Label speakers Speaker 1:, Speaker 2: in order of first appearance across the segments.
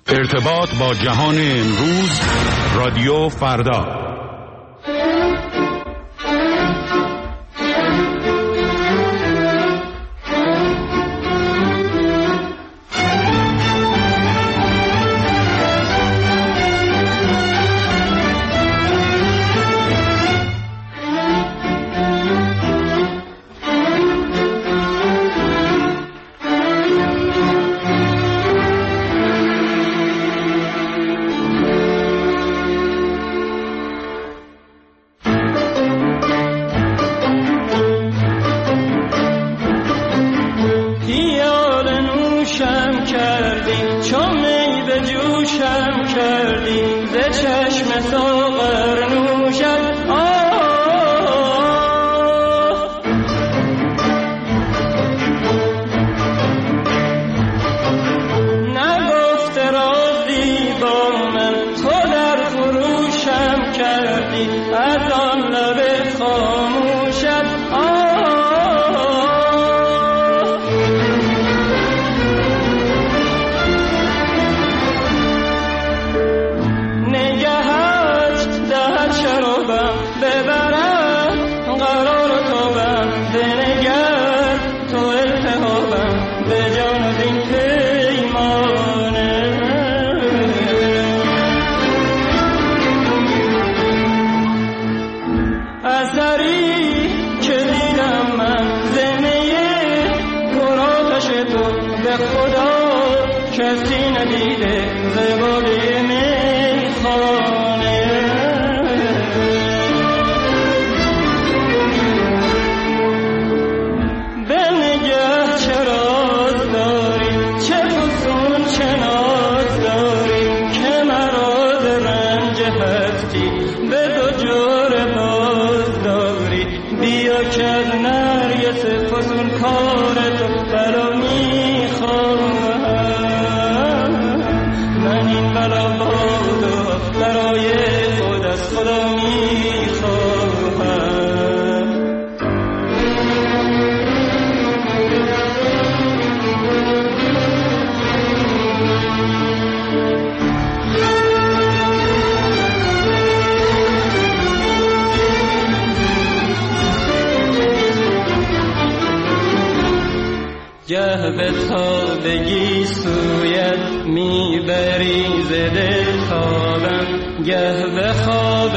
Speaker 1: ارتباط با جهان امروز، رادیو فردا.
Speaker 2: گه به تابگی سویت میبری ز دل خوابم، گه به خواب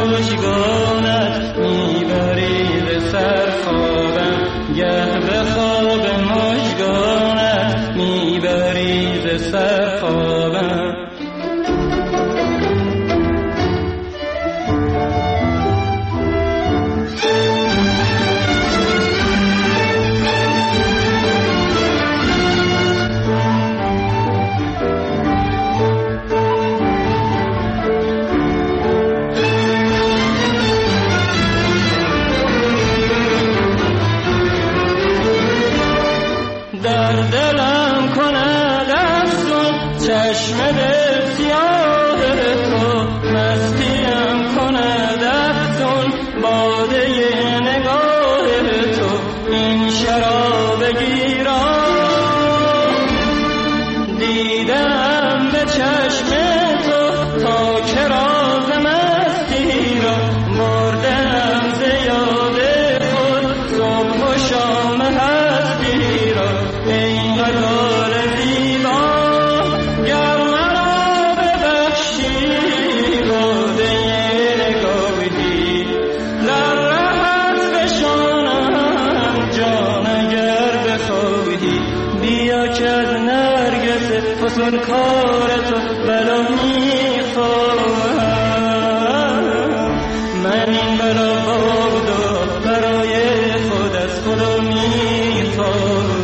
Speaker 2: مژگانت میبری ز سر خوابم، گه به خواب مژگانت میبری ز سر خوابم. فسون کارتو بلا میخواهم، من این بلا بودو برای خود از خدا میخواهم.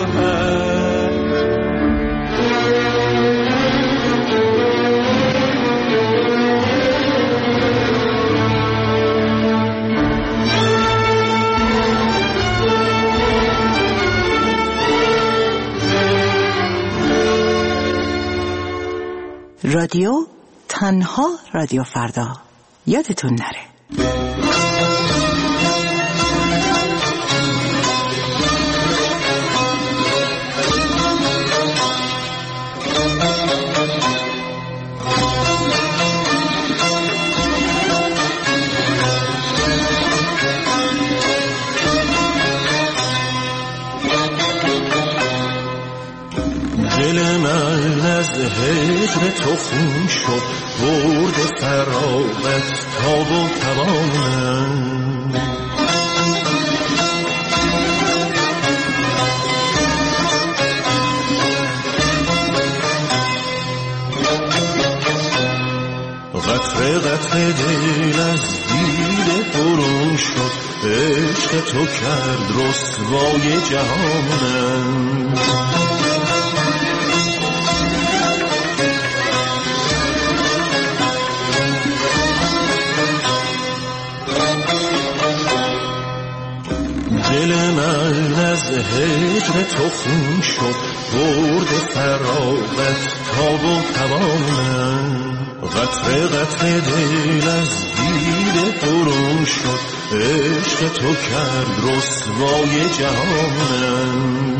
Speaker 3: رادیو تنها رادیو فردا، یادتون نره.
Speaker 4: من از هجر تو خون شد، برد فراغت تاب و توانم. قطره قطره دل از دیده برون شد، عشق تو کرد رسوای جهانم. دل من از هجر تو خون شد، برد فراغت تاب و توانم. قطره قطره دل از دیده برون شد، عشق تو کرد رسوای جهانم.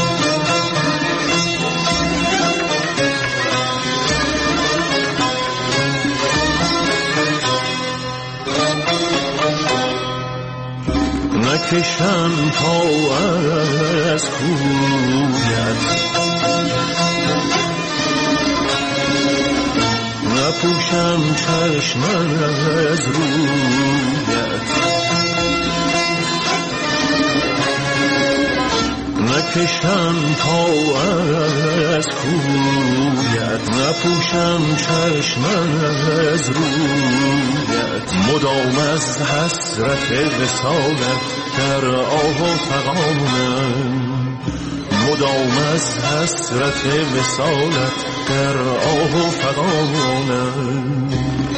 Speaker 4: نکشم پا از کویت، نپوشم چشم از رویت، نکشم پا از کویت، نپوشم چشم از رویت. مدام از حسرت وصالت در آه و فغانم، مدام از حسرت وصالت در آه و فغانم.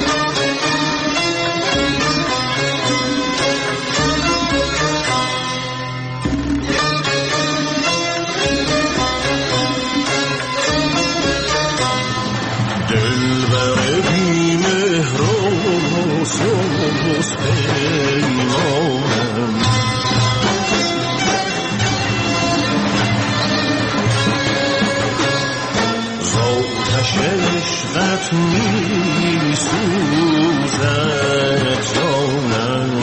Speaker 4: دلبر بی مهر و سوز پیمانم، عشقت می سوزد جانم.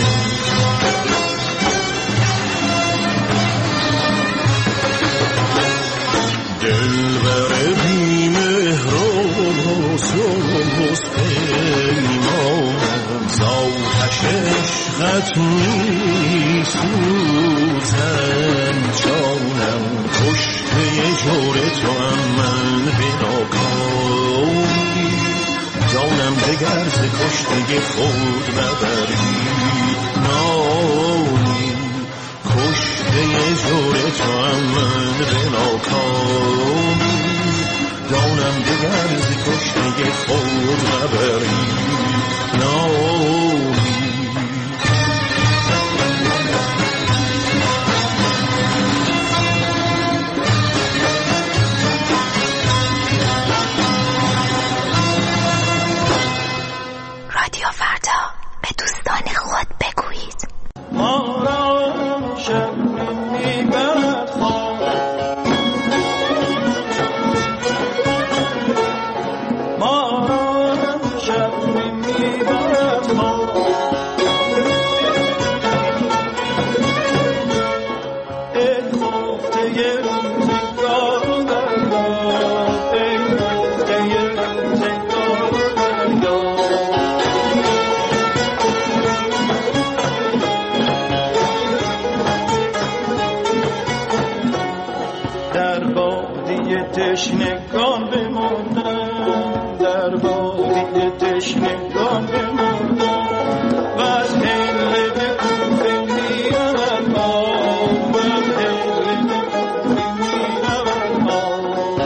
Speaker 4: دلبر بی مهر و سوز پیمانم، زآتش عشقت می سوزد جانم. کشته جور توام من بناکامی، جانم دگر ز کشته خود نبری نامی. کشته جور توام من بناکامی، جانم دگر ز کشته خود نبری نامی.
Speaker 3: رادیو فردا، به دوستان خود بگویید.
Speaker 2: ما را شب میبرد خواب، ما را شب میبرد خواب. ای خفته روزگار دریاب، ای خفته روزگار دریاب. تشنگان بماندم، در بادی تشنگان بماندم. و از حله به کوفه میرود آب، و از حله به کوفه میرود آب.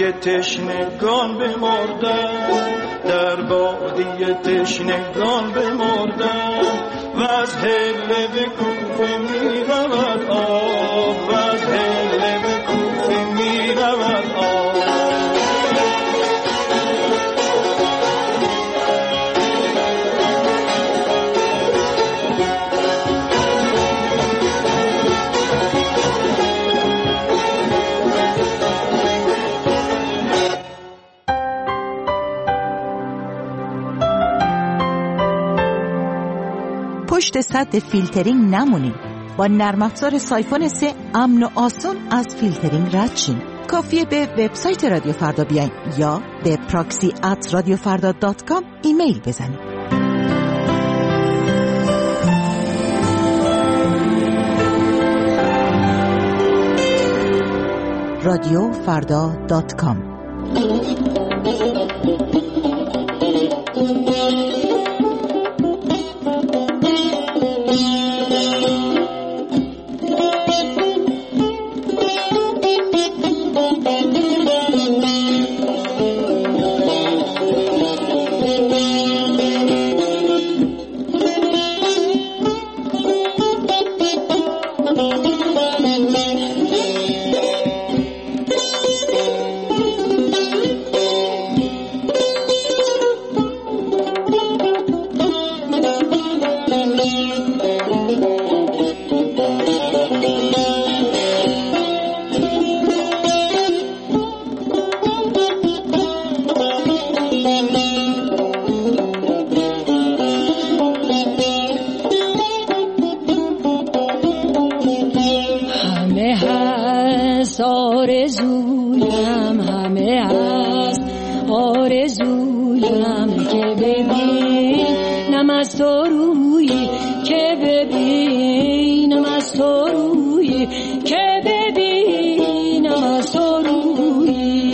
Speaker 2: تشنگان بمردن، در وادی تشنگان بمردن، و از هله به کوفه می رود آب، و از هله به کوفه می رود آب.
Speaker 3: پشت سد فیلترینگ نمونین. با نرم افزار سایفون 3 امن و آسون از فیلترینگ رد شین. کافیه به وبسایت رادیو فردا بیاین یا به proxy@radiofarda.com ایمیل بزنین. radiofarda.com.
Speaker 5: آرزویم همه هست، آرزویم که ببینم از تو روی، که ببینم از تو روی، که ببینم از تو روی.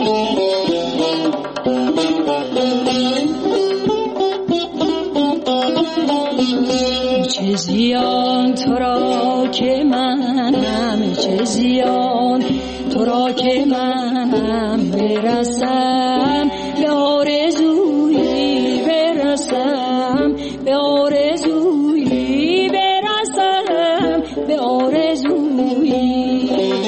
Speaker 5: چه زیان تو را که منم، چه زیان تو را که منم، برسم به آرزویی، برسم به آرزویی، برسم به آرزویی.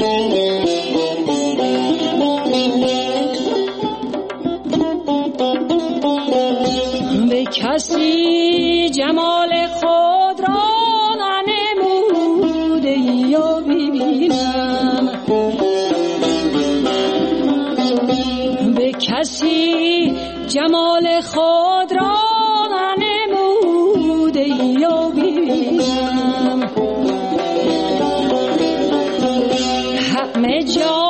Speaker 5: به کسی جمال خود را ننموده یا ببینم، به کسی جمال خود را ننموده یا ببینم. همه جا